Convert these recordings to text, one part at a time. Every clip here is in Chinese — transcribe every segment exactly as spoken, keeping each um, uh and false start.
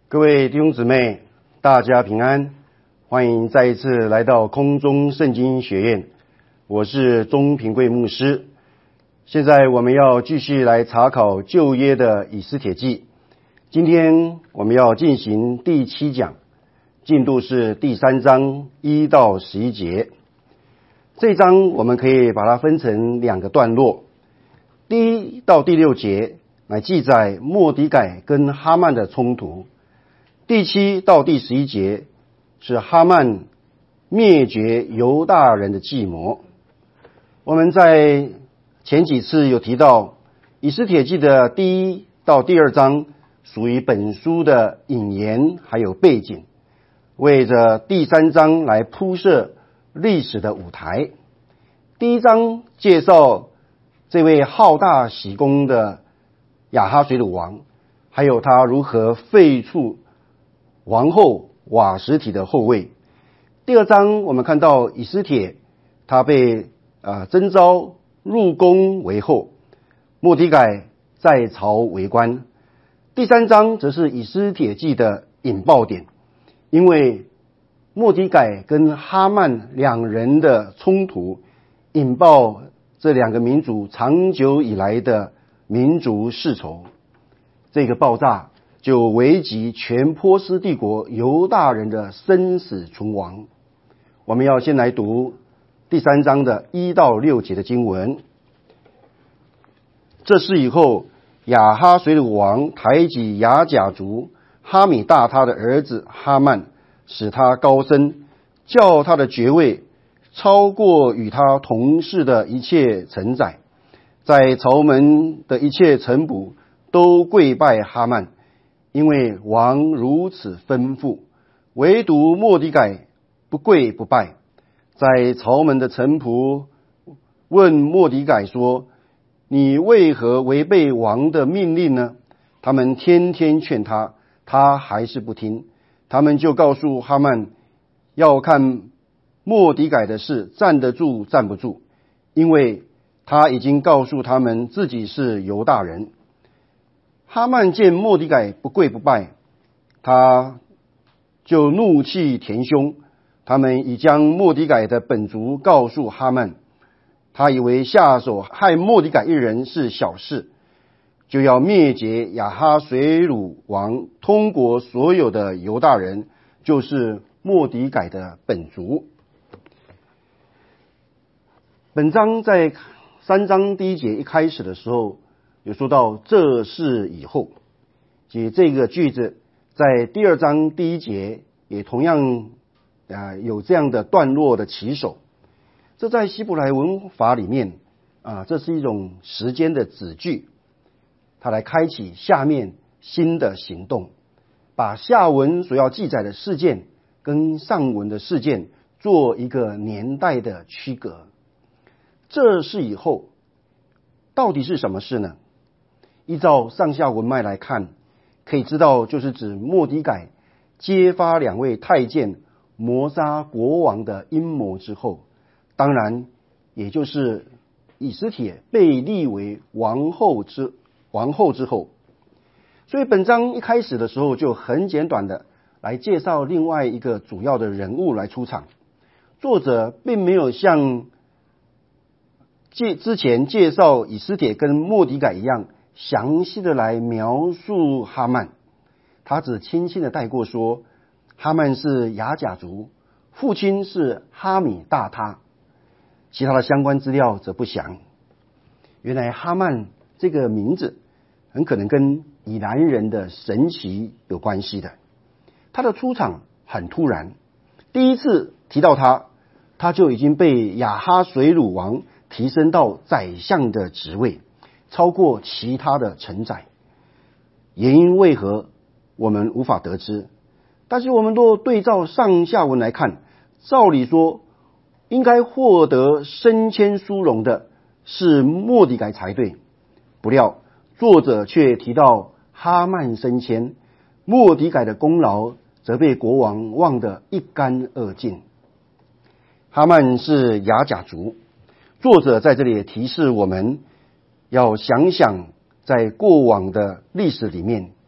各位弟兄姊妹，大家平安，欢迎再一次来到空中圣经学院。我是钟平贵牧师。现在我们要继续来查考旧约的以斯帖记。今天我们要进行第七讲，进度是第三章一到十一节。这一章我们可以把它分成两个段落。第一到第六节来记载末底改跟哈曼的冲突。第七到第十一节是哈曼灭绝犹大人的计谋。我们在前几次有提到，以斯帖记的第一到第二章属于本书的引言还有背景，为着第三章来铺设历史的舞台。第一章介绍这位好大喜功的亚哈随鲁王，还有他如何废黜王后瓦实提的后位。第二章我们看到以斯帖他被呃征召入宫为后，末底改在朝为官。第三章则是以斯帖记的引爆点，因为末底改跟哈曼两人的冲突，引爆这两个民族长久以来的民族世仇。这个爆炸就危及全波斯帝国犹大人的生死存亡。我们要先来读第三章的一到六节的经文。这事以后，亚哈随鲁王抬举亚甲族哈米大他的儿子哈曼，使他高升，叫他的爵位超过与他同事的一切臣宰，在朝门的一切臣仆都跪拜哈曼，因为王如此吩咐，唯独末底改不跪不拜。在朝门的臣仆问末底改说，你为何违背王的命令呢？他们天天劝他，他还是不听。他们就告诉哈曼，要看末底改的事站得住站不住，因为他已经告诉他们自己是犹大人。哈曼见末底改不跪不拜，他就怒气填胸。他们已将末底改的本族告诉哈曼，他以为下手害末底改一人是小事，就要灭绝亚哈随鲁王通国所有的犹大人，就是末底改的本族。本章在三章第一节一开始的时候有说到这事以后，即这个句子在第二章第一节也同样呃有这样的段落的起手。这在希伯来文法里面啊，这是一种时间的子句，它来开启下面新的行动，把下文所要记载的事件跟上文的事件做一个年代的区隔。这事以后到底是什么事呢？依照上下文脉来看，可以知道就是指末底改揭发两位太监谋杀国王的阴谋之后，当然也就是以斯帖被立为王后之王后之后。所以本章一开始的时候就很简短的来介绍另外一个主要的人物来出场。作者并没有像介之前介绍以斯帖跟末底改一样详细的来描述哈曼，他只轻轻的带过说，哈曼是亚甲族，父亲是哈米大他，其他的相关资料则不详。原来哈曼这个名字很可能跟以兰人的神奇有关系的。他的出场很突然，第一次提到他，他就已经被亚哈随鲁王提升到宰相的职位，超过其他的臣宰。原因为何，我们无法得知。但是我们若对照上下文来看，照理说应该获得升迁殊荣的是末底改才对。不料作者却提到哈曼升迁，末底改的功劳则被国王忘得一干二净。哈曼是亚甲族，作者在这里也提示我们要想想在过往的历史里面，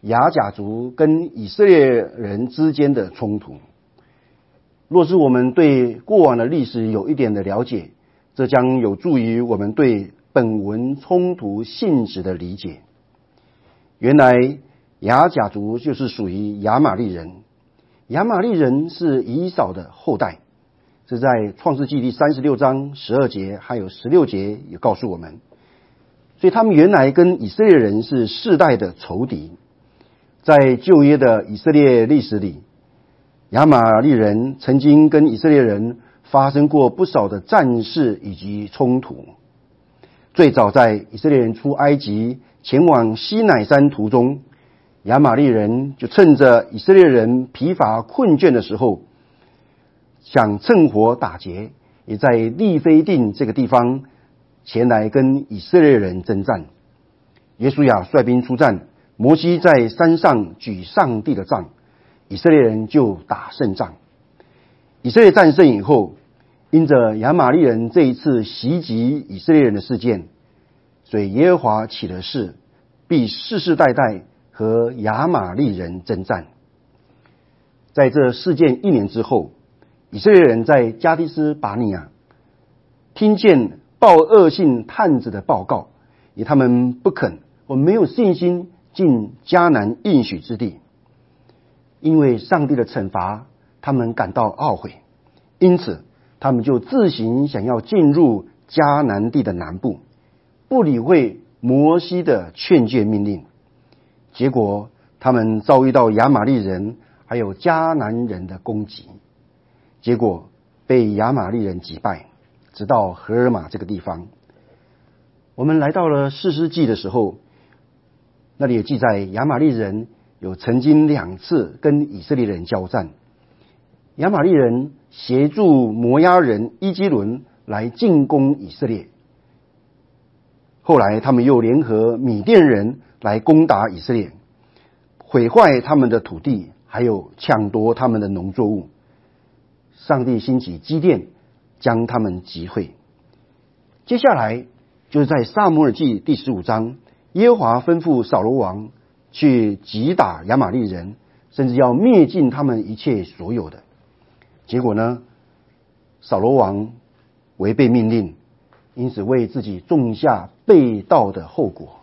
亚甲族跟以色列人之间的冲突。若是我们对过往的历史有一点的了解，这将有助于我们对本文冲突性质的理解。原来亚甲族就是属于亚玛力人，亚玛力人是以扫的后代，这在创世纪第三十六章十二节还有十六节也告诉我们。所以他们原来跟以色列人是世代的仇敌。在旧约的以色列历史里，亚玛力人曾经跟以色列人发生过不少的战事以及冲突。最早在以色列人出埃及前往西乃山途中，亚玛力人就趁着以色列人疲乏困倦的时候，想趁火打劫，也在利非定这个地方前来跟以色列人征战。约书亚率兵出战，摩西在山上举上帝的杖，以色列人就打胜仗。以色列战胜以后，因着亚玛力人这一次袭击以色列人的事件，所以耶和华起了誓，必世世代代和亚玛力人征战。在这事件一年之后，以色列人在加低斯巴尼亚听见报恶信探子的报告，以他们不肯或没有信心进迦南应许之地，因为上帝的惩罚，他们感到懊悔，因此他们就自行想要进入迦南地的南部，不理会摩西的劝诫命令。结果他们遭遇到亚玛力人还有迦南人的攻击，结果被亚玛力人击败，直到荷尔玛这个地方。我们来到了士师记的时候，那里也记载亚玛力人有曾经两次跟以色列人交战。亚玛力人协助摩押人伊基伦来进攻以色列，后来他们又联合米甸人来攻打以色列，毁坏他们的土地，还有抢夺他们的农作物。上帝兴起基甸，将他们击溃。接下来就是在撒母耳记第十五章，耶和华吩咐扫罗王去击打亚玛力人，甚至要灭尽他们一切所有的。结果呢，扫罗王违背命令，因此为自己种下背道的后果。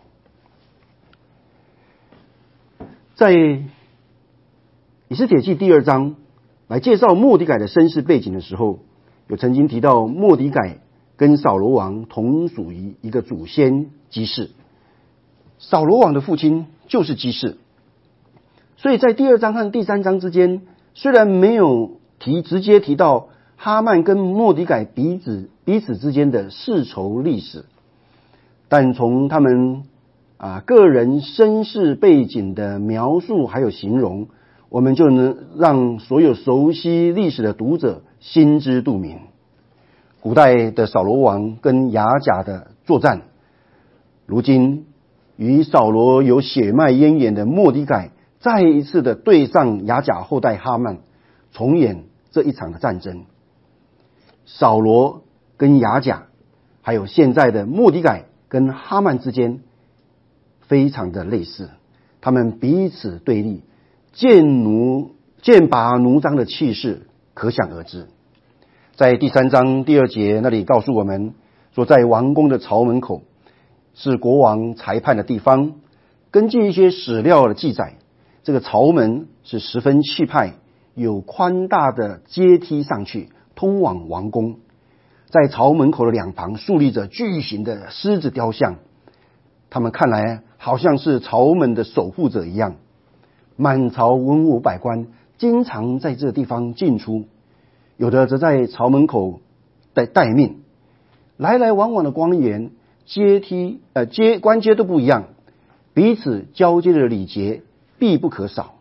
在以斯帖记第二章来介绍末底改的身世背景的时候，有曾经提到末底改跟扫罗王同属于一个祖先基士，扫罗王的父亲就是基士。所以在第二章和第三章之间，虽然没有提直接提到哈曼跟末底改彼此彼此之间的世仇历史，但从他们啊个人身世背景的描述还有形容，我们就能让所有熟悉历史的读者心知肚明。古代的扫罗王跟亚甲的作战，如今与扫罗有血脉渊源的末底改再一次的对上亚甲后代哈曼，重演这一场的战争。扫罗跟亚甲还有现在的末底改跟哈曼之间非常的类似，他们彼此对立，剑奴剑拔弩张的气势可想而知。在第三章第二节那里告诉我们说，在王宫的朝门口是国王裁判的地方。根据一些史料的记载，这个朝门是十分气派，有宽大的阶梯上去通往王宫。在朝门口的两旁竖立着巨型的狮子雕像，他们看来好像是朝门的守护者一样。满朝文武百官经常在这地方进出，有的则在朝门口待待命。来来往往的官员阶梯呃阶官阶都不一样，彼此交接的礼节必不可少。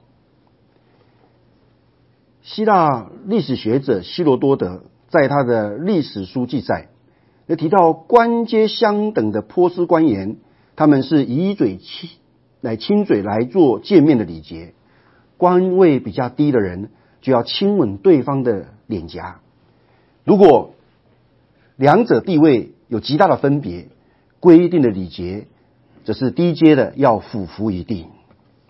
希腊历史学者希罗多德在他的历史书记载，也提到官阶相等的波斯官员，他们是以嘴亲来亲嘴来做见面的礼节，官位比较低的人就要亲吻对方的脸颊。如果两者地位有极大的分别，规定的礼节则是低阶的要俯伏于地。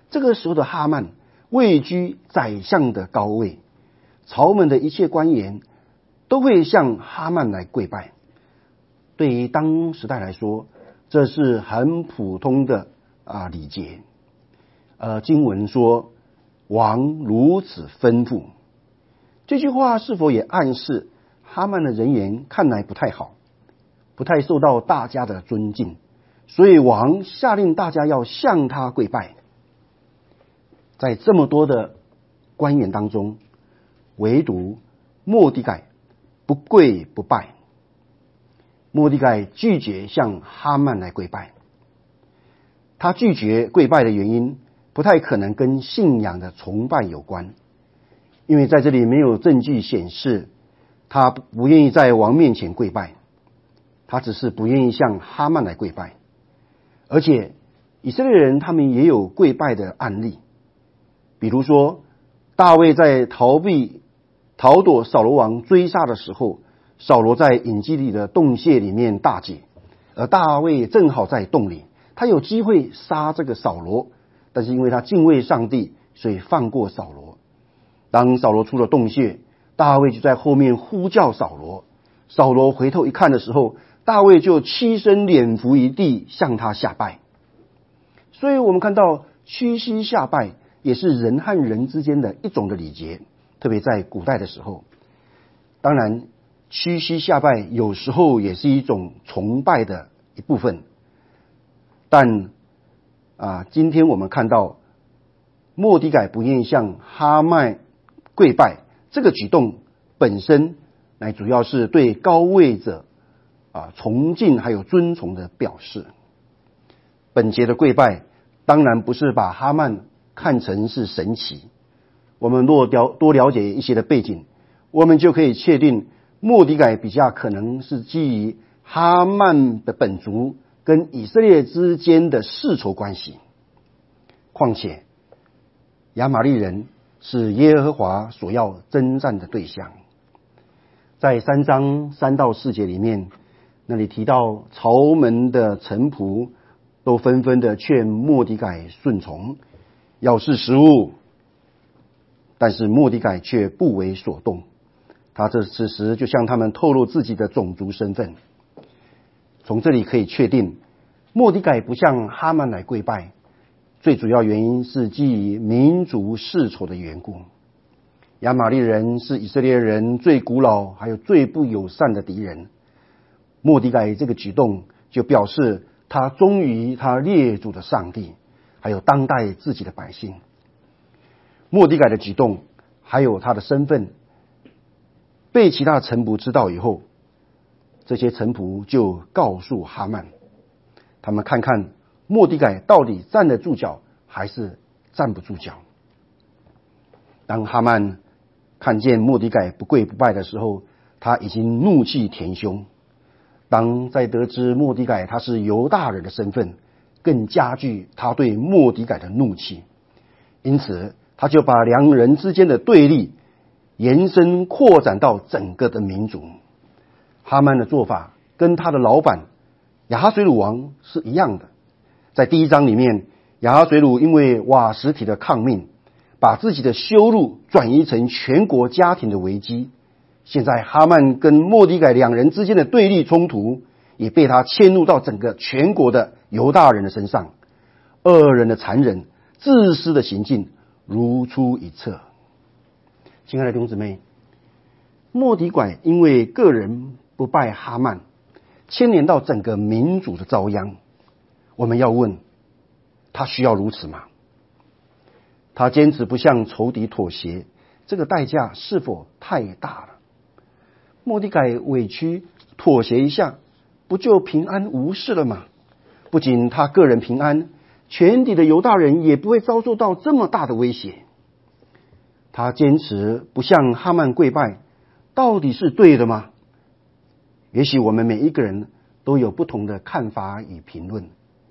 这个时候的哈曼位居宰相的高位，朝门的一切官员都会向哈曼来跪拜。对于当时代来说，这是很普通的啊礼节。呃，经文说王如此吩咐，这句话是否也暗示哈曼的人缘看来不太好，不太受到大家的尊敬，所以王下令大家要向他跪拜。在这么多的官员当中，唯独末底改不跪不拜。末底改拒绝向哈曼来跪拜，他拒绝跪拜的原因不太可能跟信仰的崇拜有关，因为在这里没有证据显示他不愿意在王面前跪拜，他只是不愿意向哈曼来跪拜。而且以色列人他们也有跪拜的案例，比如说大卫在逃避逃躲扫罗王追杀的时候，扫罗在隐基里的洞穴里面大解，而大卫正好在洞里，他有机会杀这个扫罗，但是因为他敬畏上帝，所以放过扫罗。当扫罗出了洞穴，大卫就在后面呼叫扫罗，扫罗回头一看的时候，大卫就屈身脸伏于地向他下拜。所以我们看到屈膝下拜也是人和人之间的一种的礼节，特别在古代的时候。当然屈膝下拜有时候也是一种崇拜的一部分，但啊，今天我们看到末底改不愿意向哈曼跪拜，这个举动本身乃主要是对高位者啊崇敬还有尊崇的表示。本节的跪拜当然不是把哈曼看成是神奇，我们若多了解一些的背景，我们就可以确定末底改比较可能是基于哈曼的本族跟以色列之间的世仇关系。况且亚玛力人是耶和华所要征战的对象。在三章三到四节里面，那里提到朝门的臣仆都纷纷的劝末底改顺从，要试食物，但是末底改却不为所动。他这此时就向他们透露自己的种族身份。从这里可以确定，末底改不向哈曼来跪拜，最主要原因是基于民族世仇的缘故。亚玛力人是以色列人最古老还有最不友善的敌人，末底改这个举动就表示他忠于他列祖的上帝，还有当代自己的百姓。末底改的举动还有他的身份被其他的臣仆知道以后，这些臣仆就告诉哈曼，他们看看末底改到底站得住脚还是站不住脚。当哈曼看见末底改不跪不拜的时候，他已经怒气填胸。当在得知末底改他是犹大人的身份，更加剧他对末底改的怒气，因此他就把两人之间的对立延伸扩展到整个的民族。哈曼的做法跟他的老板亚哈水鲁王是一样的。在第一章里面，亚哈水鲁因为瓦实提的抗命，把自己的羞辱转移成全国家庭的危机。现在哈曼跟末底改两人之间的对立冲突也被他迁入到整个全国的犹大人的身上，二人的残忍自私的行径如出一辙。亲爱的弟兄姊妹，末底改因为个人不拜哈曼，牵连到整个民族的遭殃。我们要问，他需要如此吗？他坚持不向仇敌妥协，这个代价是否太大了？末底改委屈妥协一下，不就平安无事了吗？不仅他个人平安，全体的犹大人也不会遭受到这么大的威胁。他坚持不向哈曼跪拜，到底是对的吗？也许我们每一个人都有不同的看法与评论，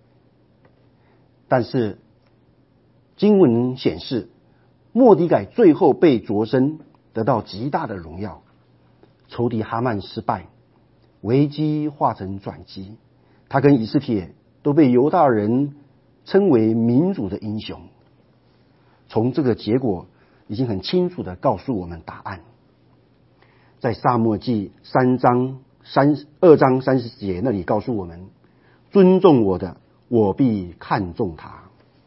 但是经文显示，末底改最后被擢升，得到极大的荣耀。仇敌哈曼失败，危机化成转机，他跟以斯帖都被犹大人称为民主的英雄。 从这个结果已经很清楚地告诉我们答案。在撒母耳记三章三二章三十节那里告诉我们，尊重我的，我必看重他。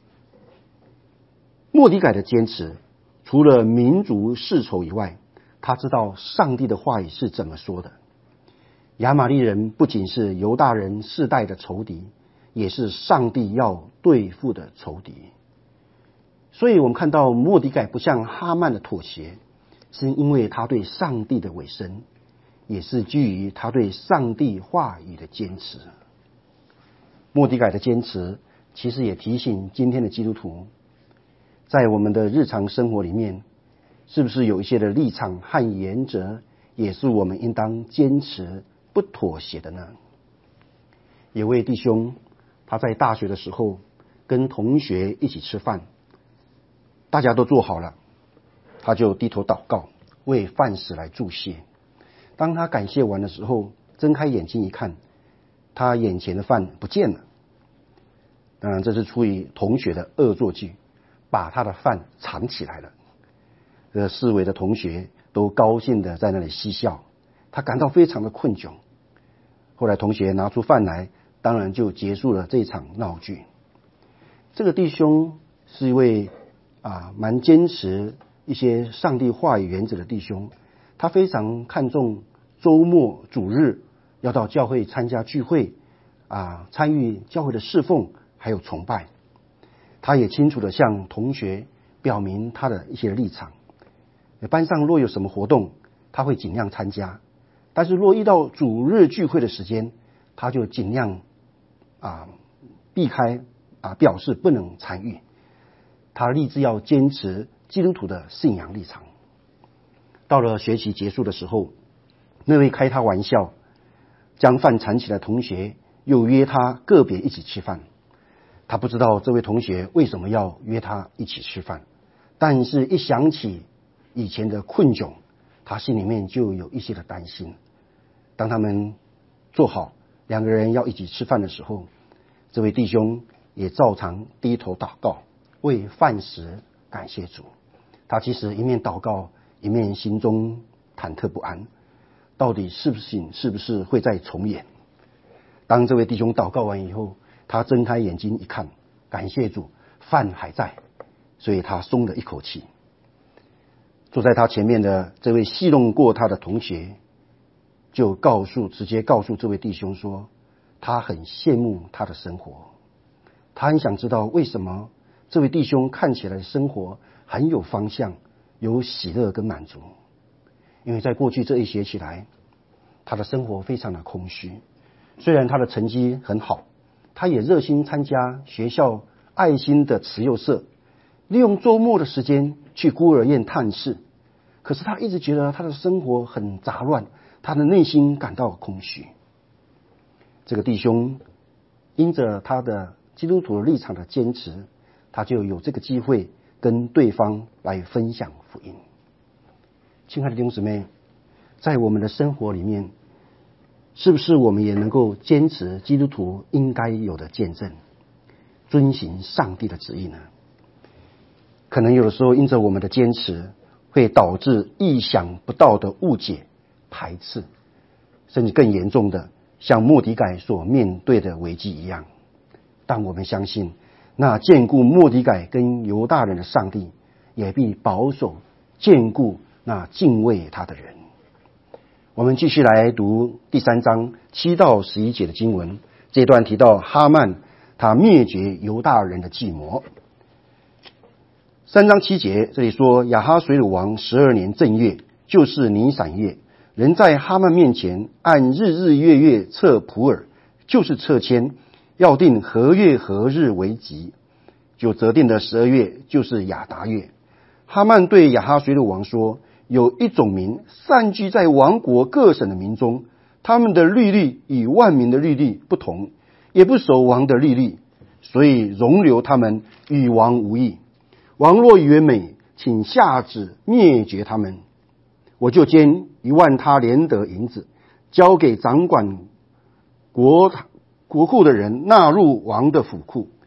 末底改的坚持，除了民族世仇以外，他知道上帝的话语是怎么说的。亚玛力人不仅是犹大人世代的仇敌，也是上帝要对付的仇敌。所以我们看到末底改不向哈曼的妥协，是因为他对上帝的委身，也是基于他对上帝话语的坚持。末底改的坚持其实也提醒今天的基督徒，在我们的日常生活里面，是不是有一些的立场和原则也是我们应当坚持不妥协的呢？有位弟兄，他在大学的时候跟同学一起吃饭，大家都坐好了，他就低头祷告，为饭食来祝谢。当他感谢完的时候，睁开眼睛一看，他眼前的饭不见了。当然这是出于同学的恶作剧，把他的饭藏起来了。这四围的同学都高兴的在那里嬉笑，他感到非常的困窘。后来同学拿出饭来，当然就结束了这场闹剧。这个弟兄是一位啊蛮坚持一些上帝话语原则的弟兄，他非常看重周末主日要到教会参加聚会啊，参与教会的侍奉还有崇拜。他也清楚地向同学表明他的一些立场。班上若有什么活动，他会尽量参加，但是若遇到主日聚会的时间，他就尽量啊避开啊，表示不能参与。他立志要坚持基督徒的信仰立场。到了学期结束的时候，那位开他玩笑将饭藏起来的同学又约他个别一起吃饭。他不知道这位同学为什么要约他一起吃饭，但是一想起以前的困窘，他心里面就有一些的担心。当他们坐好两个人要一起吃饭的时候，这位弟兄也照常低头祷告，为饭食感谢主。他其实一面祷告，一面心中忐忑不安，到底事情是不是会再重演？当这位弟兄祷告完以后，他睁开眼睛一看，感谢主，饭还在，所以他松了一口气。坐在他前面的这位戏弄过他的同学，就告诉直接告诉这位弟兄说，他很羡慕他的生活，他很想知道为什么这位弟兄看起来生活很有方向，有喜乐跟满足。因为在过去这一学期来，他的生活非常的空虚。虽然他的成绩很好，他也热心参加学校爱心的慈幼社，利用周末的时间去孤儿院探视。可是他一直觉得他的生活很杂乱，他的内心感到空虚。这个弟兄因着他的基督徒的立场的坚持，他就有这个机会跟对方来分享福音。亲爱的弟兄姊妹，在我们的生活里面，是不是我们也能够坚持基督徒应该有的见证，遵行上帝的旨意呢？可能有的时候因着我们的坚持，会导致意想不到的误解、排斥，甚至更严重的像末底改所面对的危机一样。但我们相信，那眷顾末底改跟犹大人的上帝，也必保守眷顾那敬畏他的人。我们继续来读第三章七到十一节的经文。这段提到哈曼他灭绝犹大人的计谋。三章七节这里说，亚哈随鲁王十二年正月，就是尼散月，人在哈曼面前按日日月月测普尔，就是测签，要定何月何日为吉，就择定的十二月，就是亚达月。哈曼对亚哈随鲁王说，有一种民散居在王国各省的民中，他们的律例与万民的律例不同，也不守王的律例，所以容留他们与王无益。王若以为美，请下旨灭绝他们，我就捐一万他连得银子，交给掌管国国库的人，纳入王的府库。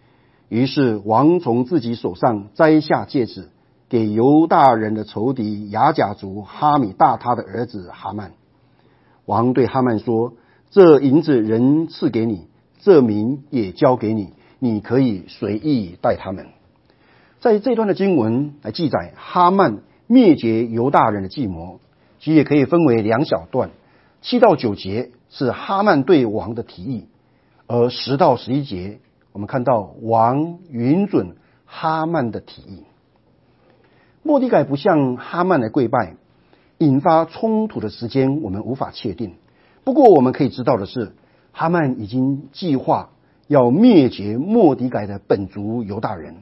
于是王从自己手上摘下戒指，给犹大人的仇敌亚甲族哈米大他的儿子哈曼。王对哈曼说：这银子人赐给你，这民也交给你，你可以随意待他们。在这段的经文来记载哈曼灭绝犹大人的计谋，其实也可以分为两小段。七到九节是哈曼对王的提议，而十到十一节我们看到王允准哈曼的提议。末底改不向哈曼来跪拜，引发冲突的时间我们无法确定。不过我们可以知道的是，哈曼已经计划要灭绝末底改的本族犹大人。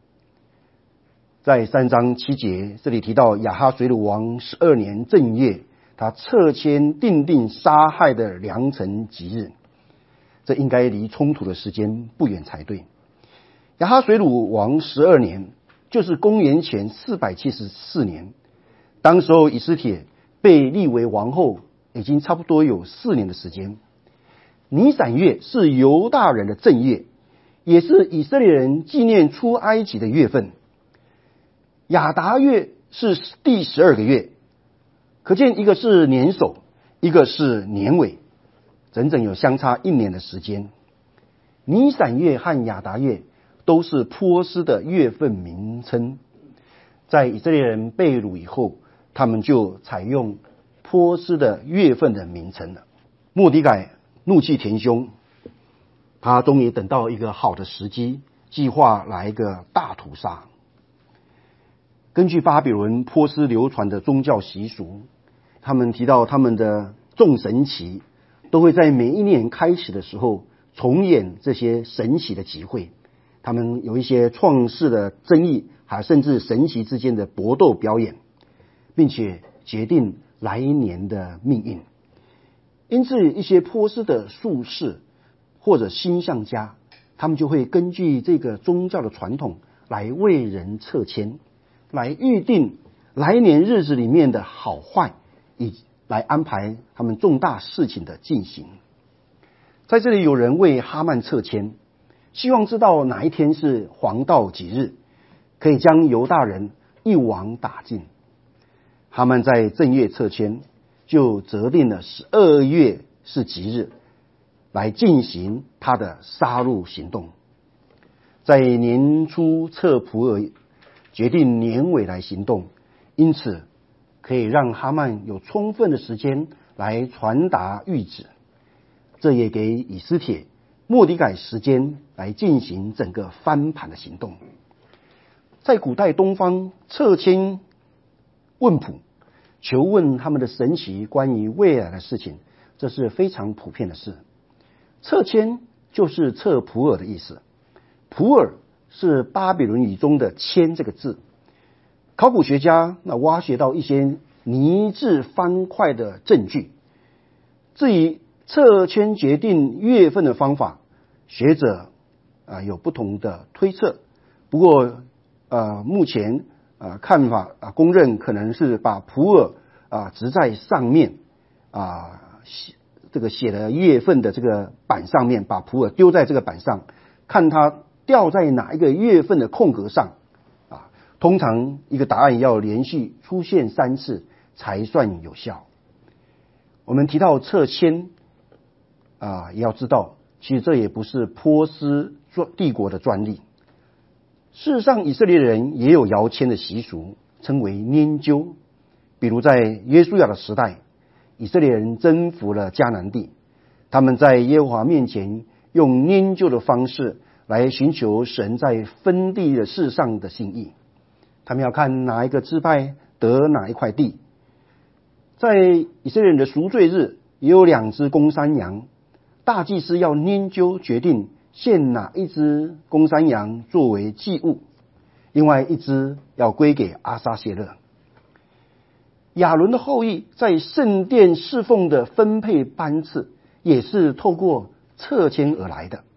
在三章七节，这里提到亚哈随鲁王十二年正月，他撤迁定定杀害的良辰吉日，这应该离冲突的时间不远才对。亚哈随鲁王十二年就是公元前四百七十四年，当时候以斯帖被立为王后，已经差不多有四年的时间。尼散月是犹大人的正月，也是以色列人纪念出埃及的月份。亚达月是第十二个月，可见一个是年首，一个是年尾，整整有相差一年的时间。尼散月和亚达月都是波斯的月份名称，在以色列人被掳以后，他们就采用波斯的月份的名称了。末底改怒气填胸，他终于等到一个好的时机，计划来一个大屠杀。根据巴比伦波斯流传的宗教习俗，他们提到他们的众神祇都会在每一年开始的时候重演这些神祇的集会，他们有一些创世的争议，还甚至神祇之间的搏斗表演，并且决定来年的命运。因此一些波斯的术士或者星象家，他们就会根据这个宗教的传统来为人测签，来预定来年日子里面的好坏，以来安排他们重大事情的进行。在这里有人为哈曼测签，希望知道哪一天是黄道吉日，可以将犹大人一网打尽。哈曼在正月测签，就择定了十二月是吉日，来进行他的杀戮行动。在年初测普珥，决定年尾来行动，因此可以让哈曼有充分的时间来传达谕旨，这也给以斯帖、末底改时间来进行整个翻盘的行动。在古代东方，测签问卜，求问他们的神祇关于未来的事情，这是非常普遍的事。测签就是测普珥的意思，普珥是巴比伦语中的签这个字。考古学家那挖掘到一些泥质方块的证据。至于测签决定月份的方法，学者啊有不同的推测，不过呃目前啊看法啊公认可能是把普珥啊植在上面啊这个写的月份的这个板上面，把普珥丢在这个板上，看它掉在哪一个月份的空格上啊，通常一个答案要连续出现三次才算有效。我们提到测签啊，也要知道其实这也不是波斯帝国的专利。事实上以色列人也有摇签的习俗，称为拈阄。比如在约书亚的时代，以色列人征服了迦南地，他们在耶和华面前用拈阄的方式来寻求神在分地的事上的心意，他们要看哪一个支派得哪一块地。在以色列人的赎罪日也有两只公山羊，大祭司要拈阄决定献哪一只公山羊作为祭物，另外一只要归给阿撒谢勒。亚伦的后裔在圣殿侍奉的分配班次也是透过测签而来的。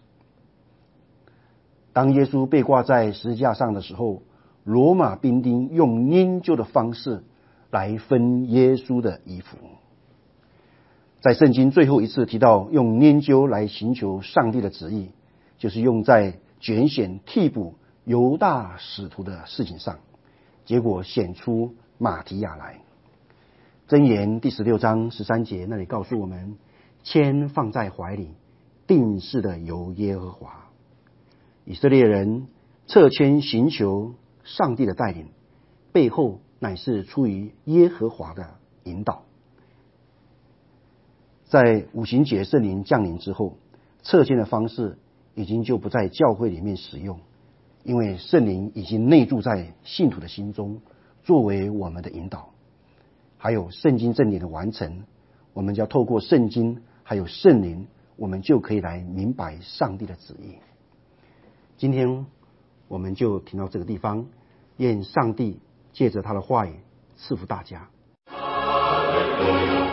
当耶稣被挂在十字架上的时候，罗马兵丁用拈阄的方式来分耶稣的衣服。在圣经最后一次提到用拈阄来寻求上帝的旨意，就是用在拣选替补犹大使徒的事情上，结果选出马提亚来。箴言第十六章十三节那里告诉我们，签放在怀里，定事的由耶和华。以色列人撤迁寻求上帝的带领，背后乃是出于耶和华的引导。在五旬节圣灵降临之后，撤迁的方式已经就不在教会里面使用，因为圣灵已经内住在信徒的心中，作为我们的引导。还有圣经正典的完成，我们就要透过圣经还有圣灵，我们就可以来明白上帝的旨意。今天我们就听到这个地方，愿上帝借着他的话语赐福大家。